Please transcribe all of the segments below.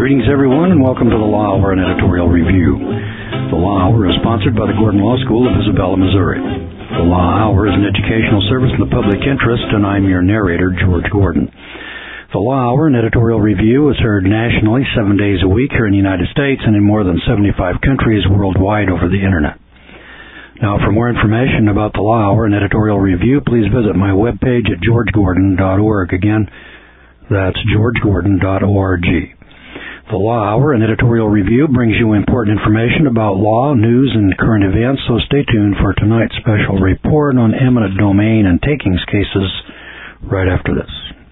Greetings, everyone, and welcome to the Law Hour and Editorial Review. The Law Hour is sponsored by the Gordon Law School of Isabella, Missouri. The Law Hour is an educational service in the public interest, and I'm your narrator, George Gordon. The Law Hour and Editorial Review is heard nationally 7 days a week here in the United States and in more than 75 countries worldwide over the Internet. Now, for more information about the Law Hour and Editorial Review, please visit my webpage at georgegordon.org. Again, that's georgegordon.org. The Law Hour and Editorial Review brings you important information about law, news, and current events, so stay tuned for tonight's special report on eminent domain and takings cases right after this.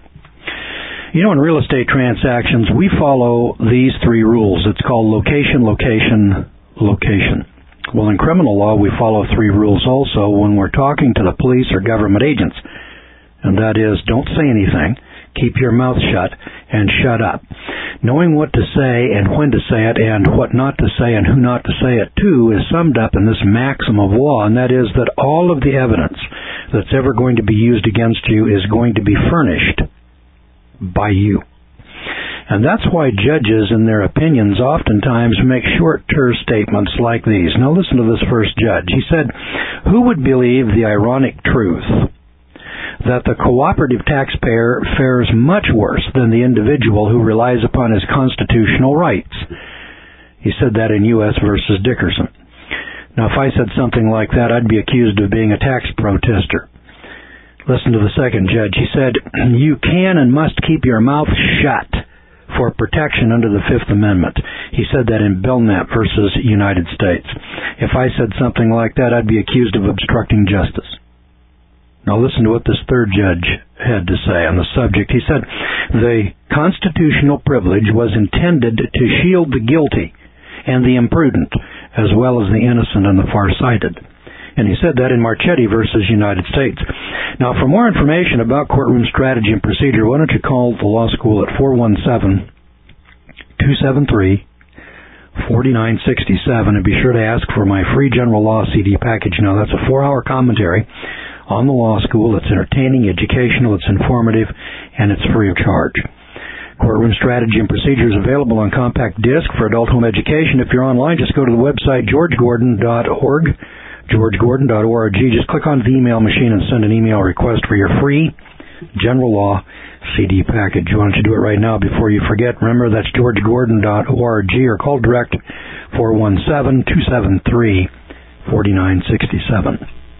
You know, in real estate transactions, we follow these three rules. It's called location, location, location. Well, in criminal law, we follow three rules also when we're talking to the police or government agents, and that is, don't say anything, keep your mouth shut, and shut up. Knowing what to say and when to say it and what not to say and who not to say it to is summed up in this maxim of law, and that is that all of the evidence that's ever going to be used against you is going to be furnished by you. And that's why judges, in their opinions, oftentimes make short-term statements like these. Now listen to this first judge. He said, "Who would believe the ironic truth that the cooperative taxpayer fares much worse than the individual who relies upon his constitutional rights?" He said that in U.S. versus Dickerson. Now, if I said something like that, I'd be accused of being a tax protester. Listen to the second judge. He said, "You can and must keep your mouth shut for protection under the Fifth Amendment." He said that in Belknap versus United States. If I said something like that, I'd be accused of obstructing justice. Now listen to what this third judge had to say on the subject. He said, "The constitutional privilege was intended to shield the guilty and the imprudent, as well as the innocent and the far-sighted." And he said that in Marchetti versus United States. Now, for more information about courtroom strategy and procedure, why don't you call the law school at 417-273-4967, and be sure to ask for my free general law CD package. Now, that's a 4-hour commentary on the law school. It's entertaining, educational, it's informative, and it's free of charge. Courtroom strategy and procedure is available on compact disc for adult home education. If you're online, just go to the website georgegordon.org, georgegordon.org. Just click on the email machine and send an email request for your free general law CD package. Why don't you do it right now before you forget? Remember, that's georgegordon.org, or call direct 417-273-4967.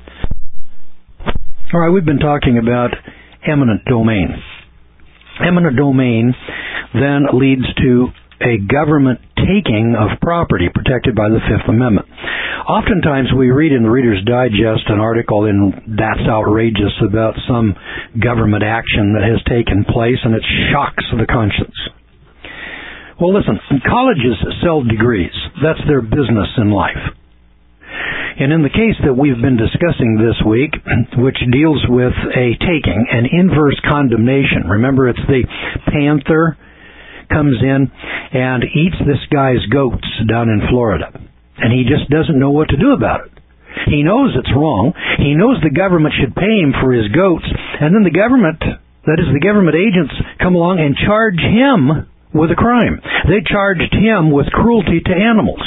All right, we've been talking about eminent domain. Eminent domain then leads to a government taking of property protected by the Fifth Amendment. Oftentimes we read in the Reader's Digest an article in That's Outrageous about some government action that has taken place, and it shocks the conscience. Well, listen, colleges sell degrees. That's their business in life. And in the case that we've been discussing this week, which deals with a taking, an inverse condemnation. Remember, it's the panther comes in and eats this guy's goats down in Florida. And he just doesn't know what to do about it. He knows it's wrong. He knows the government should pay him for his goats. And then the government, that is the government agents, come along and charge him with a crime. They charged him with cruelty to animals.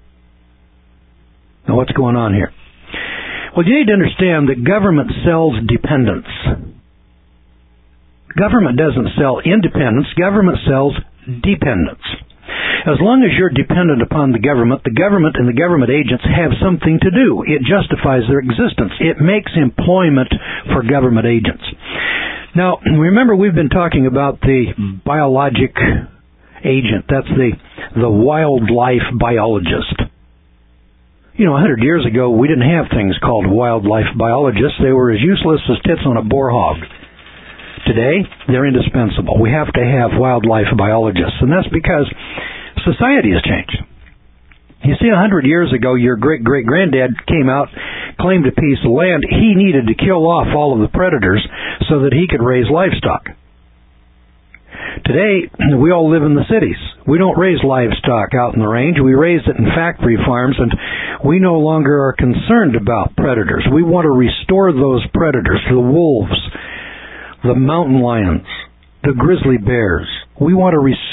Now, what's going on here? Well, you need to understand that government sells dependence. Government doesn't sell independence. Government sells dependence. As long as you're dependent upon the government and the government agents have something to do. It justifies their existence. It makes employment for government agents. Now, remember, we've been talking about the biologic agent. That's the wildlife biologist. You know, 100 years ago, we didn't have things called wildlife biologists. They were as useless as tits on a boar hog. Today, they're indispensable. We have to have wildlife biologists, and that's because society has changed. You see, 100 years ago, your great-great-granddad came out, claimed a piece of land. He needed to kill off all of the predators so that he could raise livestock. Today, we all live in the cities. We don't raise livestock out in the range. We raise it in factory farms, and we no longer are concerned about predators. We want to restore those predators, the wolves, the mountain lions, the grizzly bears. We want to restore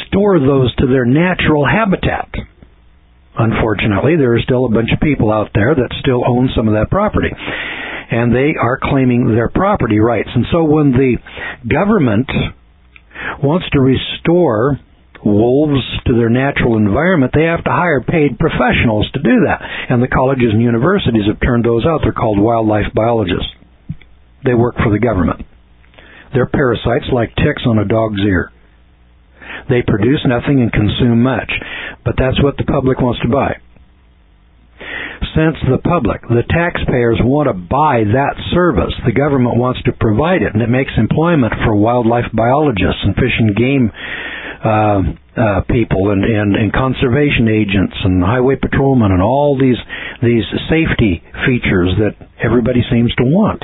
restore those to their natural habitat. Unfortunately, there are still a bunch of people out there that still own some of that property, and they are claiming their property rights. And so when the government wants to restore wolves to their natural environment, they have to hire paid professionals to do that. And the colleges and universities have turned those out. They're called wildlife biologists. They work for the government. They're parasites like ticks on a dog's ear. They produce nothing and consume much. But that's what the public wants to buy. Since the public, the taxpayers, want to buy that service, the government wants to provide it, and it makes employment for wildlife biologists and fish and game people and conservation agents and highway patrolmen and all these safety features that everybody seems to want.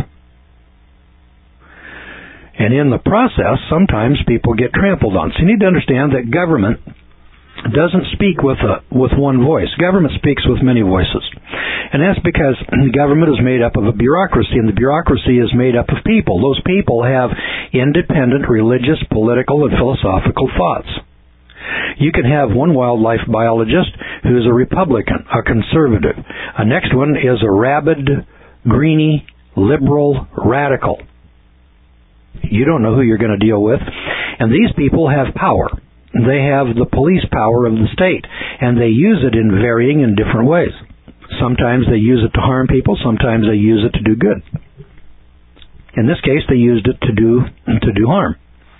And in the process, sometimes people get trampled on. So you need to understand that government doesn't speak with one voice. Government speaks with many voices. And that's because government is made up of a bureaucracy, and the bureaucracy is made up of people. Those people have independent religious, political, and philosophical thoughts. You can have one wildlife biologist who's a Republican, a conservative. A next one is a rabid, greeny, liberal, radical. You don't know who you're going to deal with. And these people have power. They have the police power of the state, and they use it in varying and different ways. Sometimes they use it to harm people, sometimes they use it to do good. In this case, they used it to do harm.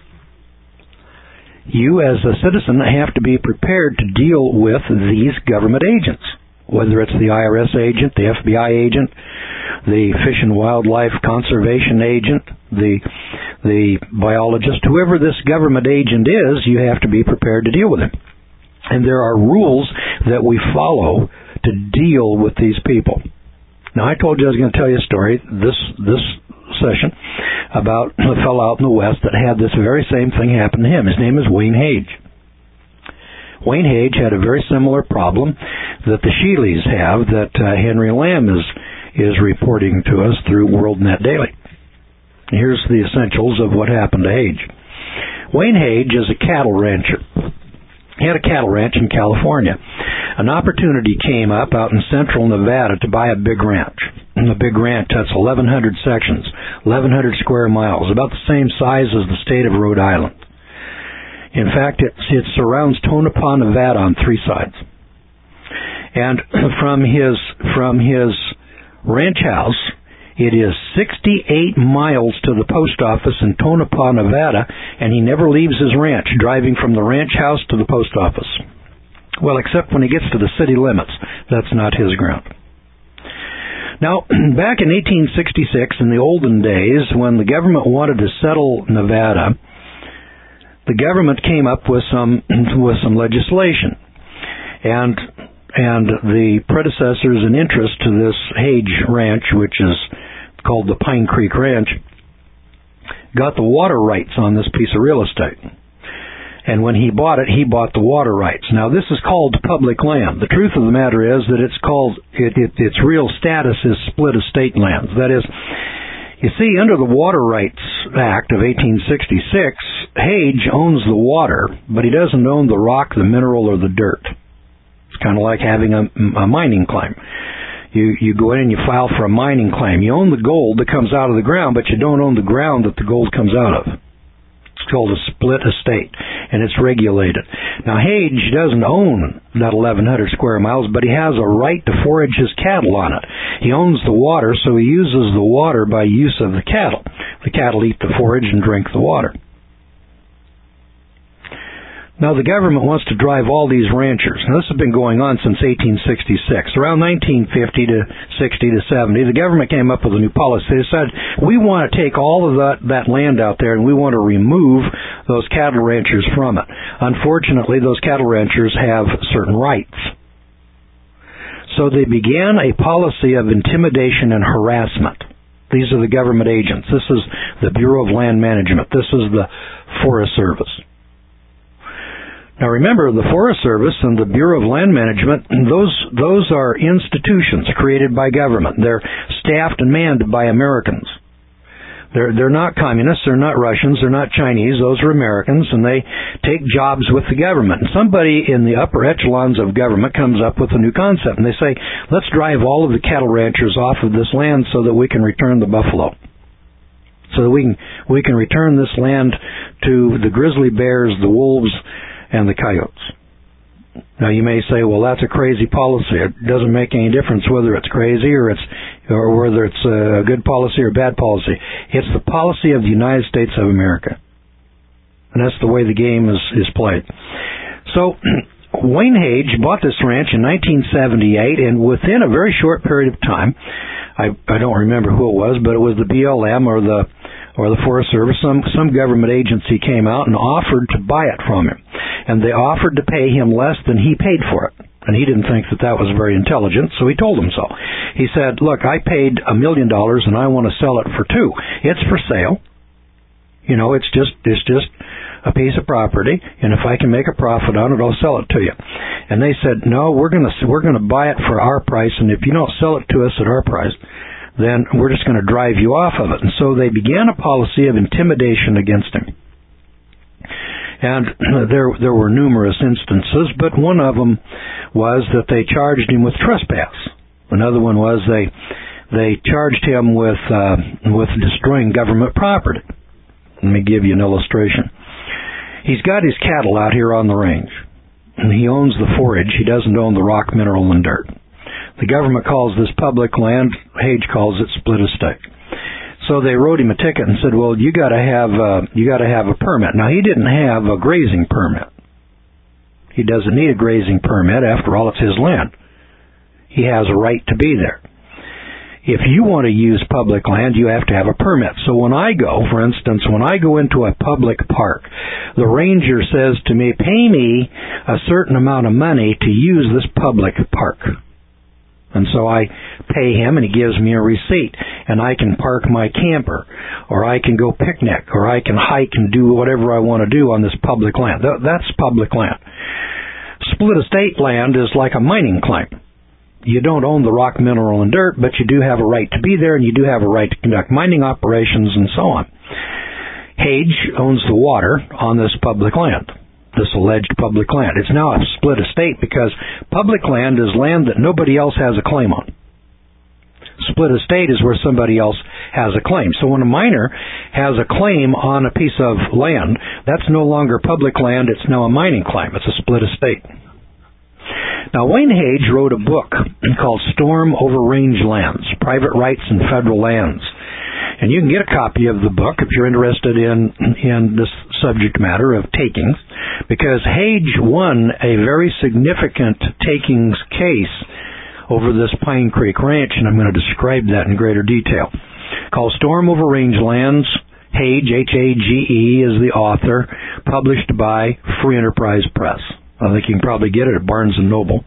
You as a citizen have to be prepared to deal with these government agents, whether it's the IRS agent, the FBI agent, the Fish and Wildlife Conservation agent, the biologist, whoever this government agent is, you have to be prepared to deal with him. And there are rules that we follow to deal with these people. Now, I told you I was going to tell you a story this session about a fellow out in the West that had this very same thing happen to him. His name is Wayne Hage. Wayne Hage had a very similar problem that the Sheelys have that Henry Lamb is reporting to us through WorldNet Daily. Here's the essentials of what happened to Hage. Wayne Hage is a cattle rancher. He had a cattle ranch in California. An opportunity came up out in central Nevada to buy a big ranch. And a big ranch, that's 1,100 sections, 1,100 square miles, about the same size as the state of Rhode Island. In fact, it surrounds Tonopah, Nevada on three sides. And from his ranch house, it is 68 miles to the post office in Tonopah, Nevada, and he never leaves his ranch, driving from the ranch house to the post office. Well, except when he gets to the city limits. That's not his ground. Now, back in 1866, in the olden days, when the government wanted to settle Nevada, the government came up with some legislation. And the predecessors in interest to this Hage Ranch, which is called the Pine Creek Ranch, got the water rights on this piece of real estate. And when he bought it, he bought the water rights. Now, this is called public land. The truth of the matter is that its real status is split estate lands. That is, you see, under the Water Rights Act of 1866, Hage owns the water, but he doesn't own the rock, the mineral, or the dirt. It's kind of like having a mining claim. You go in and you file for a mining claim. You own the gold that comes out of the ground, but you don't own the ground that the gold comes out of. It's called a split estate, and it's regulated. Now, Hage doesn't own that 1,100 square miles, but he has a right to forage his cattle on it. He owns the water, so he uses the water by use of the cattle. The cattle eat the forage and drink the water. Now, the government wants to drive all these ranchers. Now, this has been going on since 1866. Around 1950 to 60 to 70, the government came up with a new policy. They said, we want to take all of that land out there and we want to remove those cattle ranchers from it. Unfortunately, those cattle ranchers have certain rights. So they began a policy of intimidation and harassment. These are the government agents. This is the Bureau of Land Management. This is the Forest Service. Now remember, the Forest Service and the Bureau of Land Management, those are institutions created by government. They're staffed and manned by Americans. They're not communists, they're not Russians, they're not Chinese, those are Americans, and they take jobs with the government. And somebody in the upper echelons of government comes up with a new concept, and they say, let's drive all of the cattle ranchers off of this land so that we can return the buffalo. So that we can return this land to the grizzly bears, the wolves, and the coyotes. Now you may say, well, that's a crazy policy. It doesn't make any difference whether it's crazy or whether it's a good policy or bad policy. It's the policy of the United States of America. And that's the way the game is played. So Wayne Hage bought this ranch in 1978, and within a very short period of time, I don't remember who it was, but it was the BLM or the Forest Service, some government agency came out and offered to buy it from him. And they offered to pay him less than he paid for it. And he didn't think that was very intelligent, so he told them so. He said, look, I paid $1 million and I want to sell it for $2 million. It's for sale. You know, it's just a piece of property, and if I can make a profit on it, I'll sell it to you. And they said, no, we're going to buy it for our price, and if you don't sell it to us at our price, then we're just going to drive you off of it. And so they began a policy of intimidation against him. And there were numerous instances, but one of them was that they charged him with trespass. Another one was they charged him with destroying government property. Let me give you an illustration. He's got his cattle out here on the range, and he owns the forage. He doesn't own the rock, mineral, and dirt. The government calls this public land. Hage calls it split estate. So they wrote him a ticket and said, well, you got to have a permit. Now, he didn't have a grazing permit. He doesn't need a grazing permit. After all, it's his land. He has a right to be there. If you want to use public land, you have to have a permit. So when I go, for instance, when I go into a public park, the ranger says to me, pay me a certain amount of money to use this public park. And so I pay him, and he gives me a receipt, and I can park my camper, or I can go picnic, or I can hike and do whatever I want to do on this public land. That's public land. Split estate land is like a mining claim. You don't own the rock, mineral, and dirt, but you do have a right to be there, and you do have a right to conduct mining operations and so on. Hage owns the water on this public land. This alleged public land. It's now a split estate because public land is land that nobody else has a claim on. Split estate is where somebody else has a claim. So when a miner has a claim on a piece of land, that's no longer public land, it's now a mining claim. It's a split estate. Now, Wayne Hage wrote a book called Storm Over Rangelands, Private Rights and Federal Lands. And you can get a copy of the book if you're interested in this subject matter of takings, because Hage won a very significant takings case over this Pine Creek Ranch, and I'm going to describe that in greater detail. Called Storm Over Rangelands. Hage, H-A-G-E, is the author, published by Free Enterprise Press. I think you can probably get it at Barnes & Noble.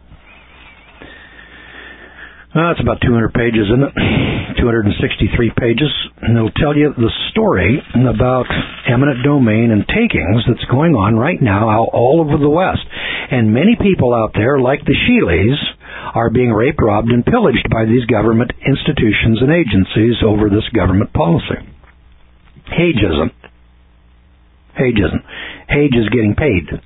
It's about 200 pages, isn't it? 263 pages. And it'll tell you the story about eminent domain and takings that's going on right now all over the West. And many people out there, like the Sheelys, are being raped, robbed, and pillaged by these government institutions and agencies over this government policy. Hage isn't. Hage is getting paid.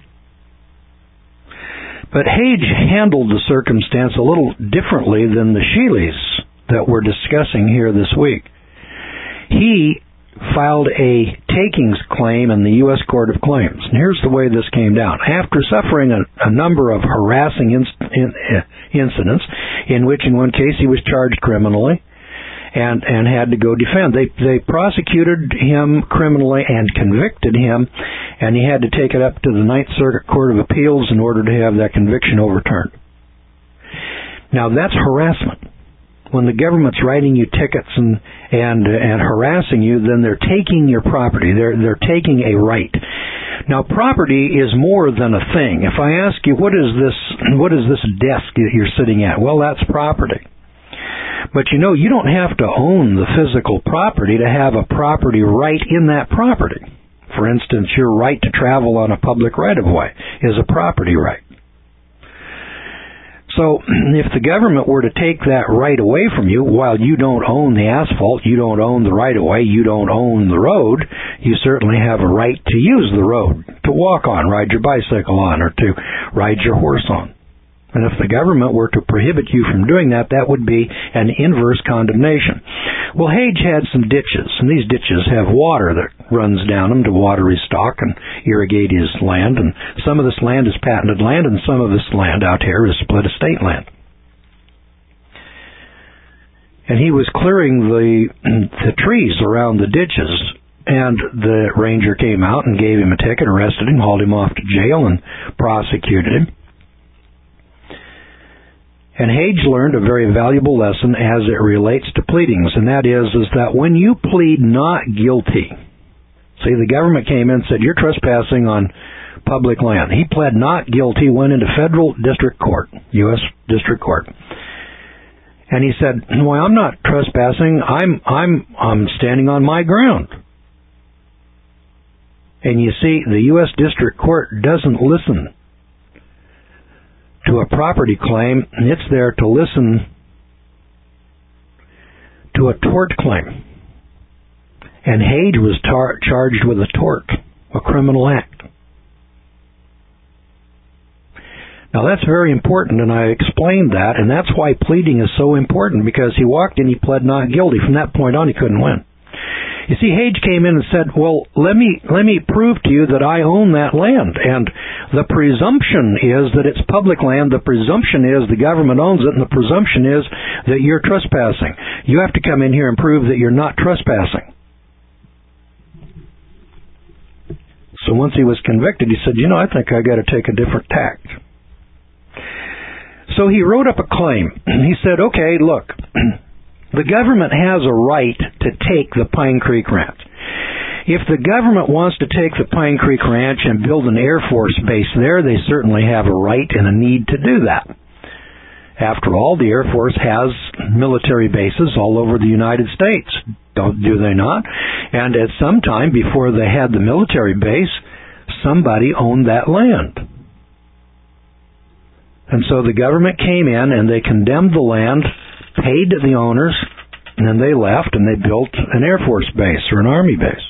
But Hage handled the circumstance a little differently than the Sheelys that we're discussing here this week. He filed a takings claim in the U.S. Court of Claims. And here's the way this came down. After suffering a number of harassing incidents, in which in one case he was charged criminally and had to go defend. They prosecuted him criminally and convicted him, and he had to take it up to the Ninth Circuit Court of Appeals in order to have that conviction overturned. Now, that's harassment. When the government's writing you tickets and harassing you, then they're taking your property. They're taking a right. Now, property is more than a thing. If I ask you, what is this desk that you're sitting at? Well, that's property. But you know, you don't have to own the physical property to have a property right in that property. For instance, your right to travel on a public right-of-way is a property right. So if the government were to take that right away from you, while you don't own the asphalt, you don't own the right of way, you don't own the road, you certainly have a right to use the road, to walk on, ride your bicycle on, or to ride your horse on. And if the government were to prohibit you from doing that, that would be an inverse condemnation. Well, Hage had some ditches, and these ditches have water that runs down them to water his stock and irrigate his land, and some of this land is patented land, and some of this land out here is split estate land. And he was clearing the trees around the ditches, and the ranger came out and gave him a ticket, arrested him, hauled him off to jail, and prosecuted him. And Hage learned a very valuable lesson as it relates to pleadings, and that is that when you plead not guilty, see, the government came in and said, you're trespassing on public land. He pled not guilty, went into federal district court, U.S. district court. And he said, well, I'm not trespassing, I'm standing on my ground. And you see, the U.S. district court doesn't listen to a property claim, it's there to listen to a tort claim. And Hage was charged with a tort, a criminal act. Now that's very important, and I explained that, and that's why pleading is so important, because he walked in, he pled not guilty. From that point on, he couldn't win. You see, Hage came in and said, well, let me prove to you that I own that land. And the presumption is that it's public land. The presumption is the government owns it, and the presumption is that you're trespassing. You have to come in here and prove that you're not trespassing. So once he was convicted, he said, I think I got to take a different tact. So he wrote up a claim. He said, okay, look, the government has a right to take the Pine Creek Ranch. If the government wants to take the Pine Creek Ranch and build an Air Force base there, they certainly have a right and a need to do that. After all, the Air Force has military bases all over the United States, do they not? And at some time before they had the military base, somebody owned that land. And so the government came in and they condemned the land, paid the owners, and then they left and they built an Air Force base or an Army base.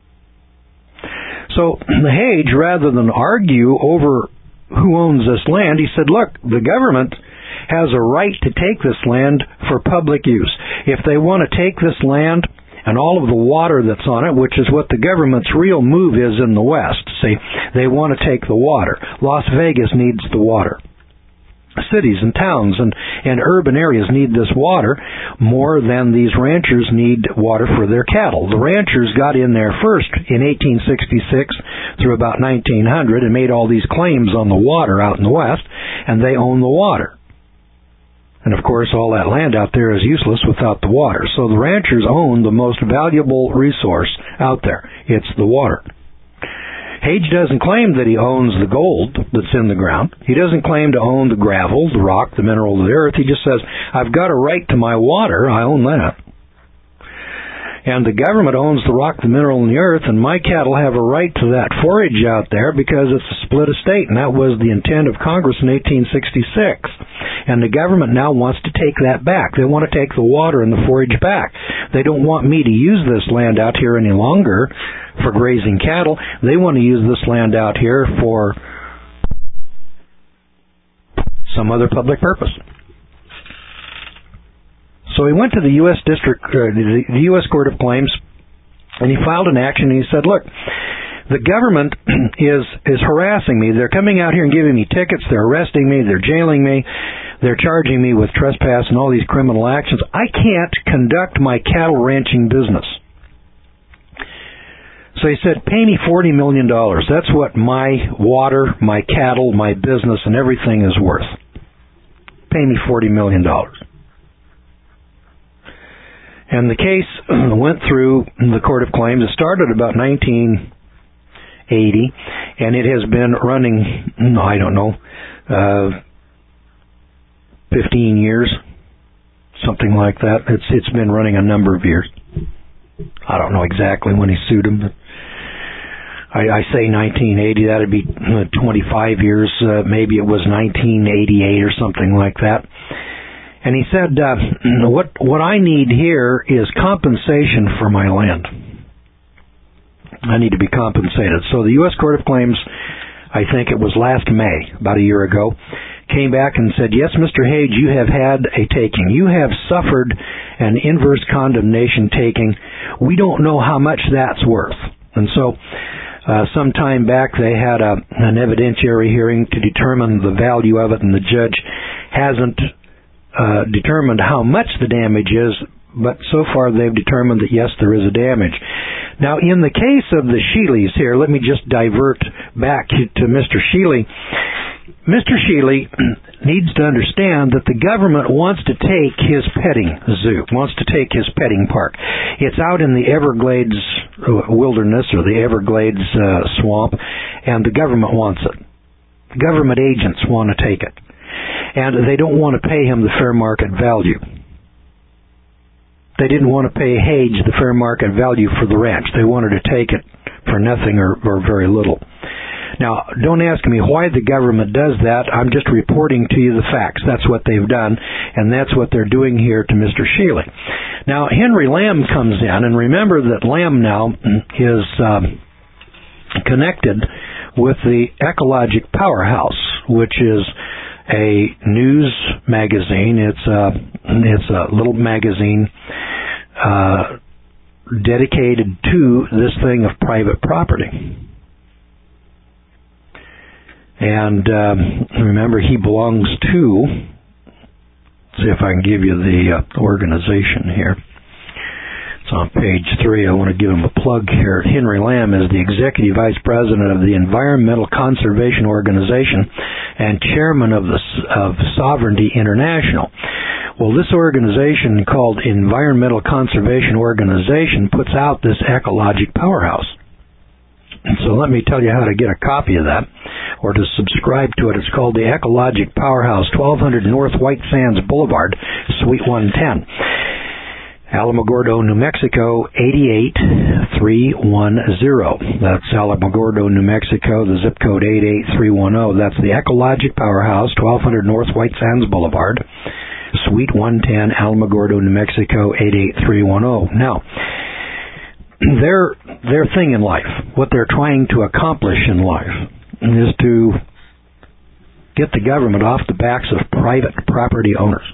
So Hage, rather than argue over who owns this land, he said, look, the government has a right to take this land for public use. If they want to take this land and all of the water that's on it, which is what the government's real move is in the West, see, they want to take the water. Las Vegas needs the water. Cities and towns and urban areas need this water more than these ranchers need water for their cattle. The ranchers got in there first in 1866 through about 1900 and made all these claims on the water out in the West, and they own the water. And of course, all that land out there is useless without the water. So the ranchers own the most valuable resource out there. It's the water. Hage doesn't claim that he owns the gold that's in the ground. He doesn't claim to own the gravel, the rock, the mineral of the earth. He just says, I've got a right to my water. I own that. And the government owns the rock, the mineral, and the earth, and my cattle have a right to that forage out there because it's a split estate, and that was the intent of Congress in 1866. And the government now wants to take that back. They want to take the water and the forage back. They don't want me to use this land out here any longer for grazing cattle. They want to use this land out here for some other public purpose. So he went to the U.S. the U.S. Court of Claims, and he filed an action, and he said, look, the government is harassing me. They're coming out here and giving me tickets. They're arresting me. They're jailing me. They're charging me with trespass and all these criminal actions. I can't conduct my cattle ranching business. So he said, pay me $40 million. That's what my water, my cattle, my business, and everything is worth. Pay me $40 million. And the case went through the Court of Claims. It started about 1980, and it has been running, 15 years, something like that. It's been running a number of years. I don't know exactly when he sued him, but I say 1980, that would be 25 years, maybe it was 1988 or something like that. And he said, what I need here is compensation for my land. I need to be compensated. So the U.S. Court of Claims, I think it was last May, about a year ago, came back and said, yes, Mr. Hage, you have had a taking. You have suffered an inverse condemnation taking. We don't know how much that's worth. And so some time back they had an evidentiary hearing to determine the value of it, and the judge hasn't determined how much the damage is, but so far they've determined that yes, there is a damage. Now, in the case of the Sheelys here, let me just divert back to Mr. Sheely. Mr. Sheely needs to understand that the government wants to take his petting zoo, wants to take his petting park. It's out in the Everglades wilderness or the Everglades swamp, and the government wants it. Government agents want to take it. And they don't want to pay him the fair market value. They didn't want to pay Hage the fair market value for the ranch. They wanted to take it for nothing or very little. Now, don't ask me why the government does that. I'm just reporting to you the facts. That's what they've done, and that's what they're doing here to Mr. Sheely. Now, Henry Lamb comes in, and remember that Lamb now is connected with the Ecologic Powerhouse, which is a news magazine. It's a little magazine dedicated to this thing of private property. And remember, he belongs to, let's see if I can give you the organization here. It's on page 3. I want to give him a plug here. Henry Lamb is the Executive Vice President of the Environmental Conservation Organization and Chairman of Sovereignty International. Well, this organization called Environmental Conservation Organization puts out this Ecologic Powerhouse. So let me tell you how to get a copy of that, or to subscribe to it. It's called the Ecologic Powerhouse, 1200 North White Sands Boulevard, Suite 110. Alamogordo, New Mexico, 88310. That's Alamogordo, New Mexico, the zip code 88310. That's the Ecologic Powerhouse, 1200 North White Sands Boulevard, Suite 110, Alamogordo, New Mexico, 88310. Now, their thing in life, what they're trying to accomplish in life, is to get the government off the backs of private property owners.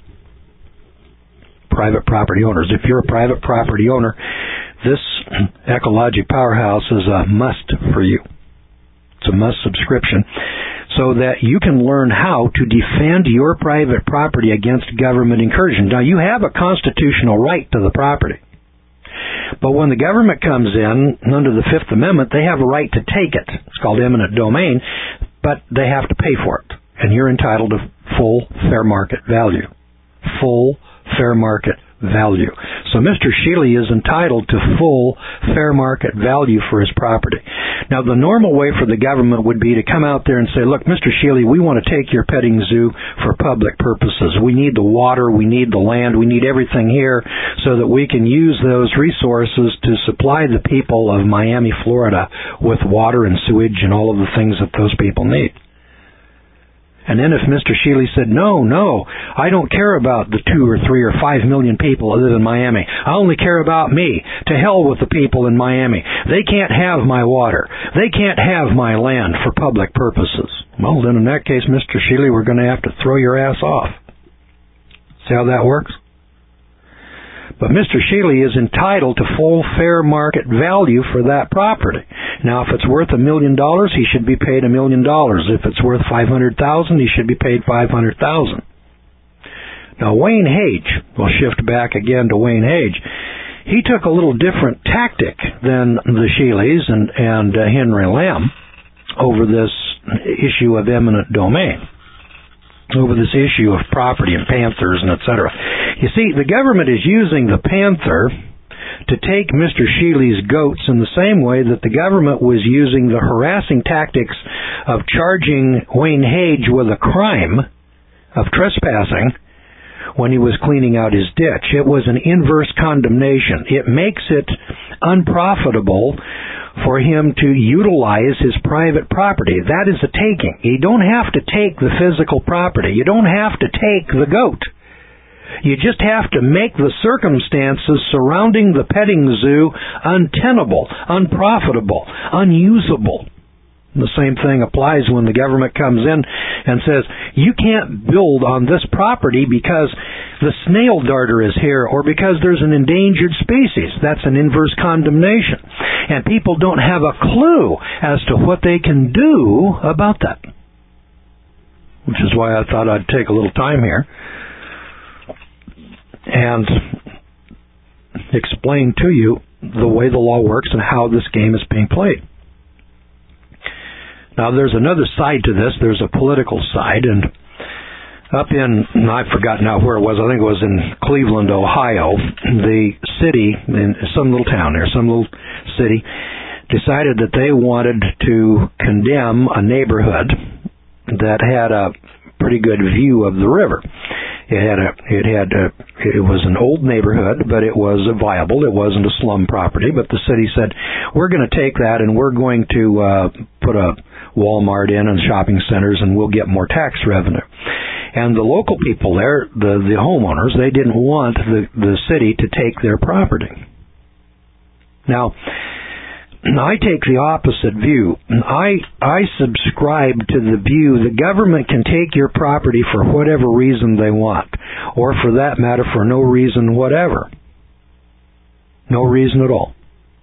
Private property owners. If you're a private property owner, this Ecologic Powerhouse is a must for you. It's a must subscription, so that you can learn how to defend your private property against government incursion. Now, you have a constitutional right to the property. But when the government comes in, under the Fifth Amendment, they have a right to take it. It's called eminent domain, but they have to pay for it. And you're entitled to full fair market value. Full fair market value. So Mr. Sheely is entitled to full fair market value for his property. Now, the normal way for the government would be to come out there and say, look, Mr. Sheely, we want to take your petting zoo for public purposes. We need the water, we need the land, we need everything here so that we can use those resources to supply the people of Miami, Florida with water and sewage and all of the things that those people need. And then if Mr. Sheely said, no, I don't care about the 2 or 3 or 5 million people that live in Miami. I only care about me. To hell with the people in Miami. They can't have my water. They can't have my land for public purposes. Well, then in that case, Mr. Sheely, we're going to have to throw your ass off. See how that works? But Mr. Sheely is entitled to full fair market value for that property. Now, if it's worth $1 million, he should be paid $1 million. If it's worth $500,000, he should be paid $500,000. Now, Wayne Hage, we'll shift back again to Wayne Hage. He took a little different tactic than the Sheelys and Henry Lamb over this issue of eminent domain, over this issue of property and panthers and etc. You see, the government is using the panther to take Mr. Sheely's goats in the same way that the government was using the harassing tactics of charging Wayne Hage with a crime of trespassing when he was cleaning out his ditch. It was an inverse condemnation. It makes it unprofitable for him to utilize his private property. That is a taking. You don't have to take the physical property. You don't have to take the goat. You just have to make the circumstances surrounding the petting zoo untenable, unprofitable, unusable. The same thing applies when the government comes in and says, you can't build on this property because the snail darter is here or because there's an endangered species. That's an inverse condemnation. And people don't have a clue as to what they can do about that. Which is why I thought I'd take a little time here and explain to you the way the law works and how this game is being played. Now, there's another side to this. There's a political side, and up in, I've forgotten now where it was, I think it was in Cleveland, Ohio, the city, in some little town there, some little city, decided that they wanted to condemn a neighborhood that had a pretty good view of the river. It was an old neighborhood, but it was viable. It wasn't a slum property, but the city said, we're going to take that and we're going to put a Walmart in and shopping centers and we'll get more tax revenue. And the local people there, the homeowners, they didn't want the city to take their property. Now, I take the opposite view. I subscribe to the view the government can take your property for whatever reason they want, or for that matter, for no reason whatever. No reason at all.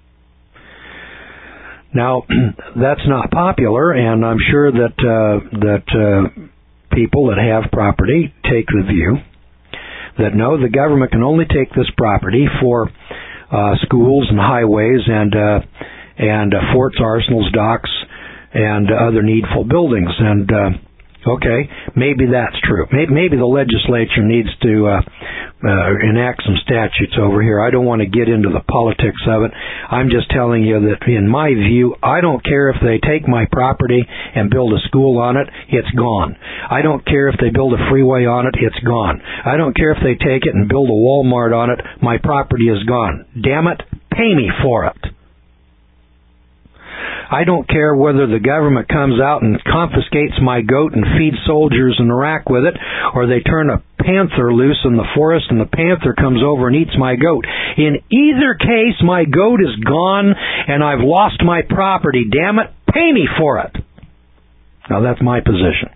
Now, that's not popular, and I'm sure that people that have property take the view that no, the government can only take this property for schools and highways and forts, arsenals, docks, and other needful buildings. And okay, maybe that's true. Maybe the legislature needs to enact some statutes over here. I don't want to get into the politics of it. I'm just telling you that in my view, I don't care if they take my property and build a school on it, it's gone. I don't care if they build a freeway on it, it's gone. I don't care if they take it and build a Walmart on it, my property is gone. Damn it, pay me for it. I don't care whether the government comes out and confiscates my goat and feeds soldiers in Iraq with it, or they turn a panther loose in the forest and the panther comes over and eats my goat. In either case, my goat is gone and I've lost my property. Damn it, pay me for it. Now that's my position.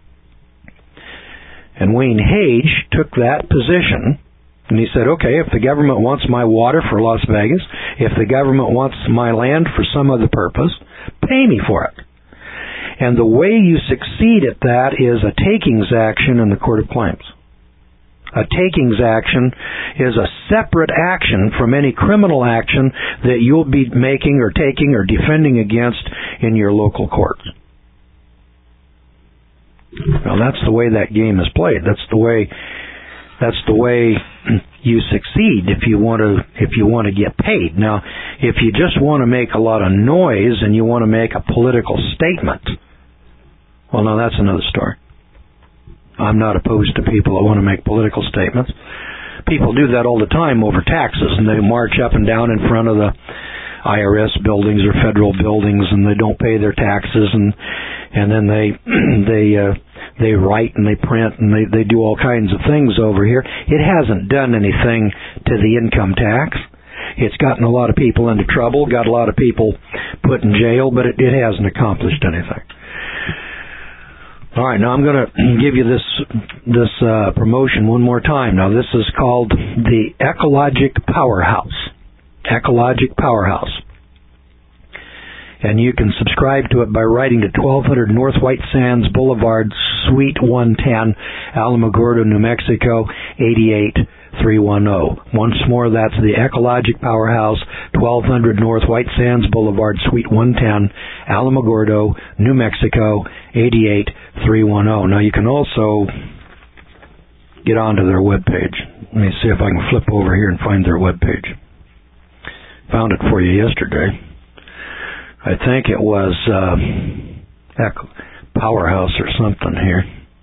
And Wayne Hage took that position. And he said, okay, if the government wants my water for Las Vegas, if the government wants my land for some other purpose, pay me for it. And the way you succeed at that is a takings action in the Court of Claims. A takings action is a separate action from any criminal action that you'll be making or taking or defending against in your local court. Now that's the way that game is played. That's the way you succeed if you want to get paid. Now, if you just want to make a lot of noise and you want to make a political statement, well, now that's another story. I'm not opposed to people that want to make political statements. People do that all the time over taxes, and they march up and down in front of the IRS buildings or federal buildings, and they don't pay their taxes, and then they write and they print and they do all kinds of things over here. It hasn't done anything to the income tax. It's gotten a lot of people into trouble, got a lot of people put in jail, but it hasn't accomplished anything. All right, now I'm going to give you this promotion one more time. Now this is called the Ecologic Powerhouse. Ecologic Powerhouse. And you can subscribe to it by writing to 1200 North White Sands Boulevard, Suite 110, Alamogordo, New Mexico, 88310. Once more, that's the Ecologic Powerhouse, 1200 North White Sands Boulevard, Suite 110, Alamogordo, New Mexico, 88310. Now, you can also get onto their webpage. Let me see if I can flip over here and find their webpage. Found it for you yesterday. I think it was Powerhouse or something here.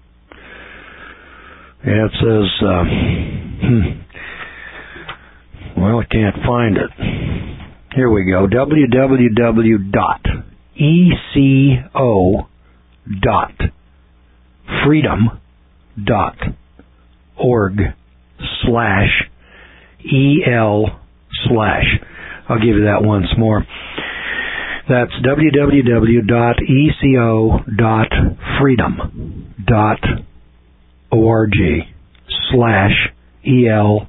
Yeah, it says, well, I can't find it. Here we go. www.eco.freedom.org/EL/. I'll give you that once more. That's www.eco.freedom.org/EL/.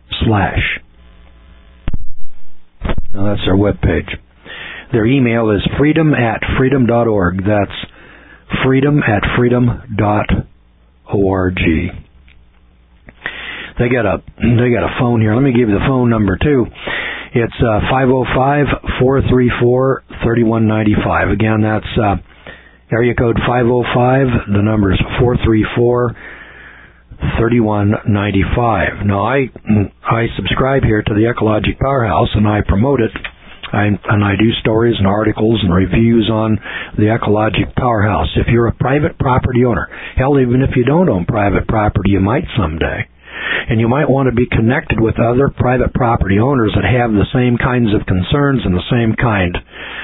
Now that's their webpage. Their email is freedom@freedom.org. That's freedom@freedom.org. They got a phone here. Let me give you the phone number too. It's 505-434-3195. Again, that's area code 505. The number is 434-3195. Now, I subscribe here to the Ecologic Powerhouse, and I promote it. And I do stories and articles and reviews on the Ecologic Powerhouse. If you're a private property owner, hell, even if you don't own private property, you might someday. And you might want to be connected with other private property owners that have the same kinds of concerns and the same kind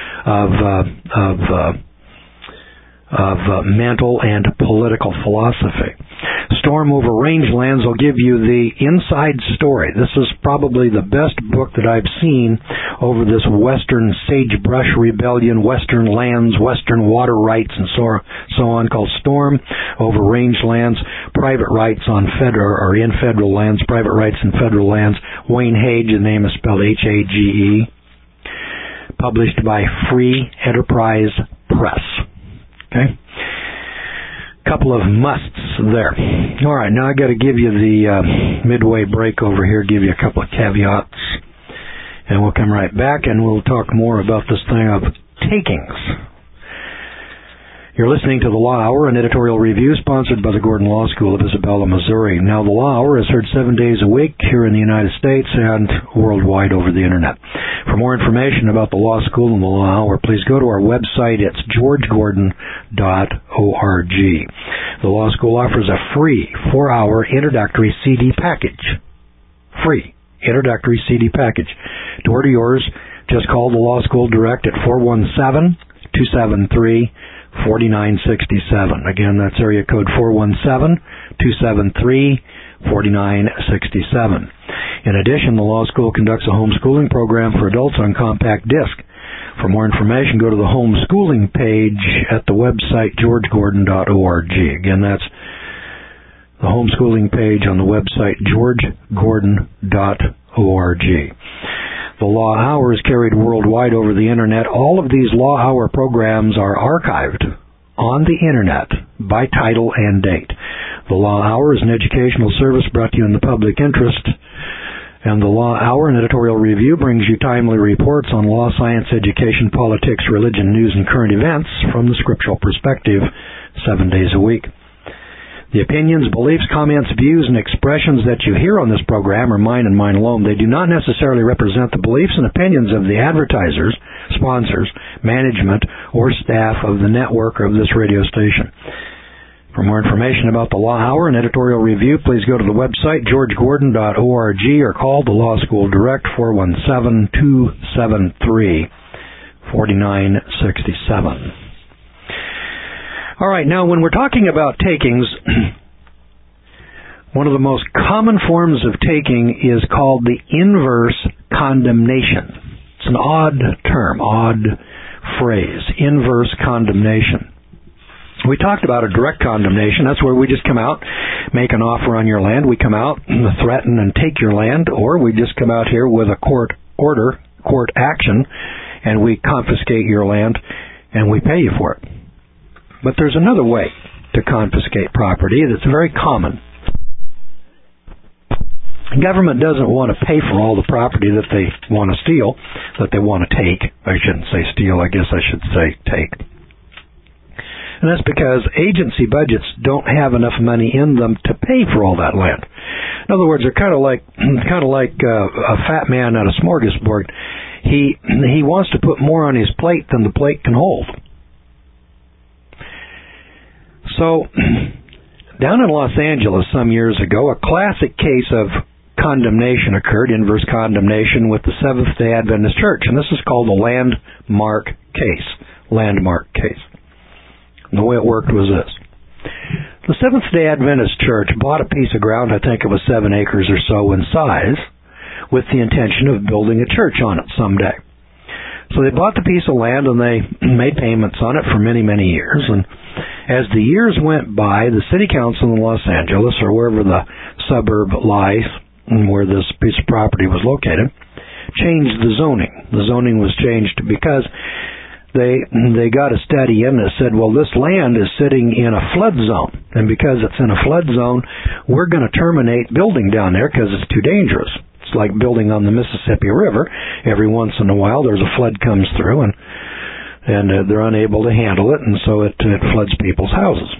of mental and political philosophy. Storm Over Rangelands will give you the inside story. This is probably the best book that I've seen over this Western Sagebrush Rebellion, Western lands, Western water rights, and so on, called Storm Over Rangelands, Private Rights on Federal or in Federal Lands, Private Rights in Federal Lands. Wayne Hage, the name is spelled Hage. Published by Free Enterprise Press. Okay? Couple of musts there. All right, now I got to give you the midway break over here, give you a couple of caveats, and we'll come right back and we'll talk more about this thing of takings. You're listening to The Law Hour, an editorial review sponsored by the Gordon Law School of Isabella, Missouri. Now, The Law Hour is heard 7 days a week here in the United States and worldwide over the Internet. For more information about the Law School and The Law Hour, please go to our website. It's georgegordon.org. The Law School offers a free 4-hour introductory CD package. Free introductory CD package. To order yours, just call the Law School direct at 417-273-4967. Again, that's area code 417-273-4967. In addition, the Law School conducts a homeschooling program for adults on compact disc. For more information, go to the homeschooling page at the website georgegordon.org. Again, that's the homeschooling page on the website georgegordon.org. The Law Hour is carried worldwide over the Internet. All of these Law Hour programs are archived on the Internet by title and date. The Law Hour is an educational service brought to you in the public interest. And the Law Hour, an editorial review, brings you timely reports on law, science, education, politics, religion, news, and current events from the scriptural perspective 7 days a week. The opinions, beliefs, comments, views, and expressions that you hear on this program are mine and mine alone. They do not necessarily represent the beliefs and opinions of the advertisers, sponsors, management, or staff of the network or of this radio station. For more information about the Law Hour and editorial review, please go to the website georgegordon.org or call the Law School direct 417-273-4967. All right, now when we're talking about takings, one of the most common forms of taking is called the inverse condemnation. It's an odd term, odd phrase, inverse condemnation. We talked about a direct condemnation. That's where we just come out, make an offer on your land. We come out, threaten and take your land, or we just come out here with a court order, court action, and we confiscate your land and we pay you for it. But there's another way to confiscate property that's very common. The government doesn't want to pay for all the property that they want to steal, that they want to take. I shouldn't say steal, I guess I should say take. And that's because agency budgets don't have enough money in them to pay for all that land. In other words, they're kind of like a fat man at a smorgasbord. He wants to put more on his plate than the plate can hold. So, down in Los Angeles some years ago, a classic case of condemnation occurred, inverse condemnation, with the Seventh-day Adventist Church, and this is called the Landmark case. Landmark case. And the way it worked was this. The Seventh-day Adventist Church bought a piece of ground, I think it was 7 acres or so in size, with the intention of building a church on it someday. So they bought the piece of land and they made payments on it for many, many years. And as the years went by, the city council in Los Angeles, or wherever the suburb lies where this piece of property was located, changed the zoning. The zoning was changed because they got a study in that said, well, this land is sitting in a flood zone. And because it's in a flood zone, we're going to terminate building down there because it's too dangerous. It's like building on the Mississippi River. Every once in a while there's a flood comes through and they're unable to handle it, and so it floods people's houses.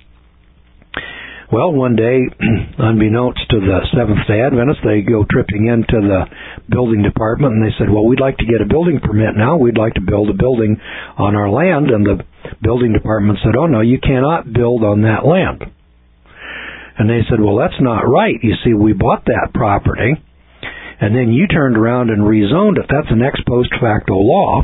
Well, one day, unbeknownst to the Seventh-day Adventists, they go tripping into the building department and they said, well, we'd like to get a building permit now. We'd like to build a building on our land. And the building department said, oh no, you cannot build on that land. And they said, well, that's not right. You see, we bought that property, and then you turned around and rezoned it. That's an ex post facto law.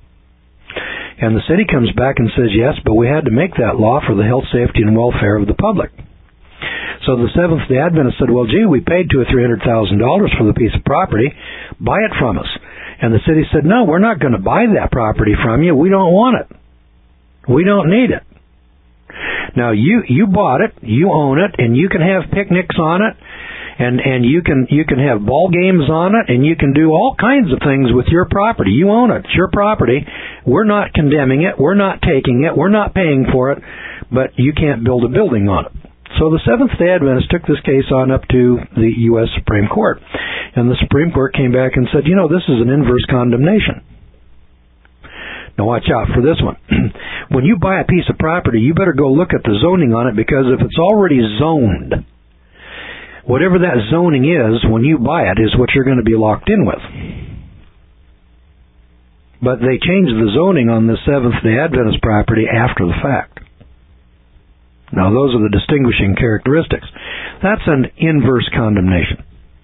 And the city comes back and says, yes, but we had to make that law for the health, safety, and welfare of the public. So the Seventh-day Adventists said, well, gee, we paid $200,000 or $300,000 for the piece of property. Buy it from us. And the city said, no, we're not going to buy that property from you. We don't want it. We don't need it. Now, you bought it, you own it, and you can have picnics on it. And you can have ball games on it, and you can do all kinds of things with your property. You own it. It's your property. We're not condemning it. We're not taking it. We're not paying for it, but you can't build a building on it. So the Seventh-day Adventists took this case on up to the U.S. Supreme Court. And the Supreme Court came back and said, this is an inverse condemnation. Now watch out for this one. When you buy a piece of property, you better go look at the zoning on it, because if it's already zoned, whatever that zoning is, when you buy it, is what you're going to be locked in with. But they changed the zoning on the Seventh-day Adventist property after the fact. Now, those are the distinguishing characteristics. That's an inverse condemnation.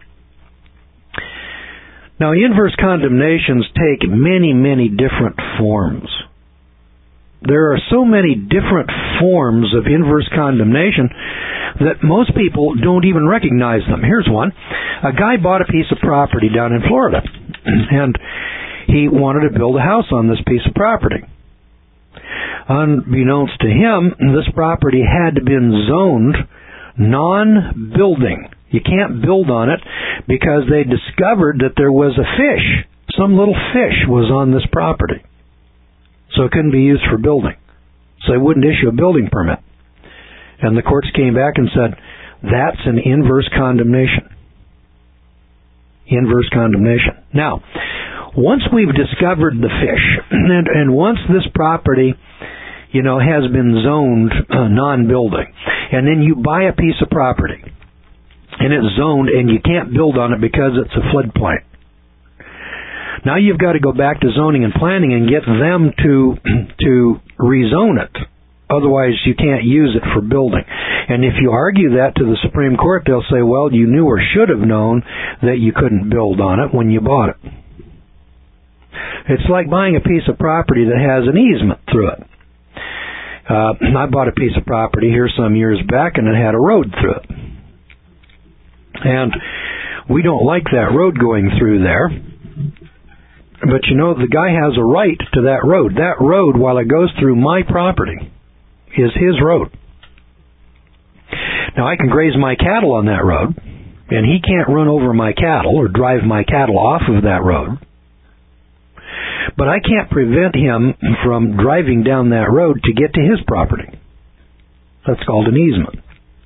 Now, inverse condemnations take many, many different forms. There are so many different forms of inverse condemnation that most people don't even recognize them. Here's one. A guy bought a piece of property down in Florida, and he wanted to build a house on this piece of property. Unbeknownst to him, this property had been zoned non-building. You can't build on it because they discovered that there was a fish. Some little fish was on this property. So it couldn't be used for building. So they wouldn't issue a building permit. And the courts came back and said, that's an inverse condemnation. Inverse condemnation. Now, once we've discovered the fish, and once this property, has been zoned non-building, and then you buy a piece of property, and it's zoned, and you can't build on it because it's a floodplain. Now you've got to go back to zoning and planning and get them to rezone it. Otherwise, you can't use it for building. And if you argue that to the Supreme Court, they'll say, well, you knew or should have known that you couldn't build on it when you bought it. It's like buying a piece of property that has an easement through it. I bought a piece of property here some years back, and it had a road through it. And we don't like that road going through there. But the guy has a right to that road. That road, while it goes through my property, is his road. Now, I can graze my cattle on that road, and he can't run over my cattle or drive my cattle off of that road. But I can't prevent him from driving down that road to get to his property. That's called an easement.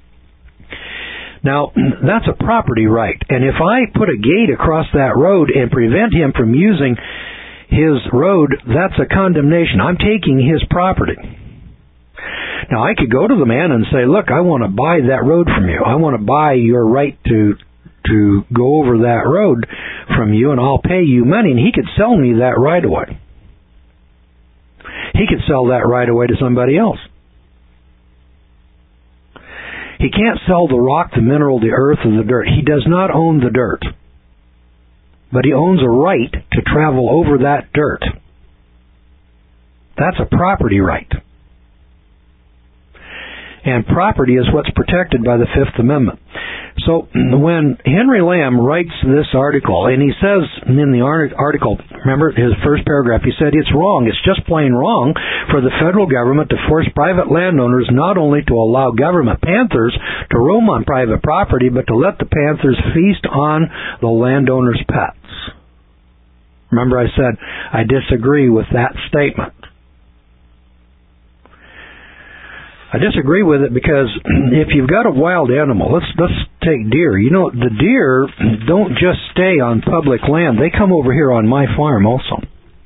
Now, that's a property right. And if I put a gate across that road and prevent him from using his road, that's a condemnation. I'm taking his property. Now, I could go to the man and say, look, I want to buy that road from you. I want to buy your right to go over that road from you, and I'll pay you money. And he could sell me that right away. He could sell that right away to somebody else. He can't sell the rock, the mineral, the earth, or the dirt. He does not own the dirt. But he owns a right to travel over that dirt. That's a property right. And property is what's protected by the Fifth Amendment. So when Henry Lamb writes this article, and he says in the article, remember his first paragraph, he said, it's wrong, it's just plain wrong for the federal government to force private landowners not only to allow government panthers to roam on private property, but to let the panthers feast on the landowner's pets. Remember I said, I disagree with that statement. I disagree with it because if you've got a wild animal, let's take deer. You know, the deer don't just stay on public land. They come over here on my farm also.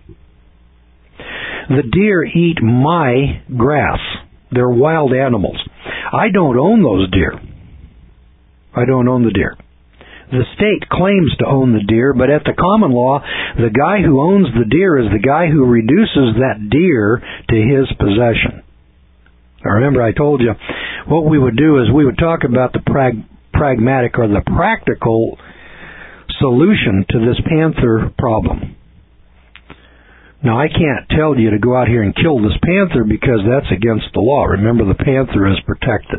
The deer eat my grass. They're wild animals. I don't own those deer. I don't own the deer. The state claims to own the deer, but at the common law, the guy who owns the deer is the guy who reduces that deer to his possession. Now remember I told you, what we would do is we would talk about the pragmatic or the practical solution to this panther problem. Now I can't tell you to go out here and kill this panther because that's against the law. Remember, the panther is protected.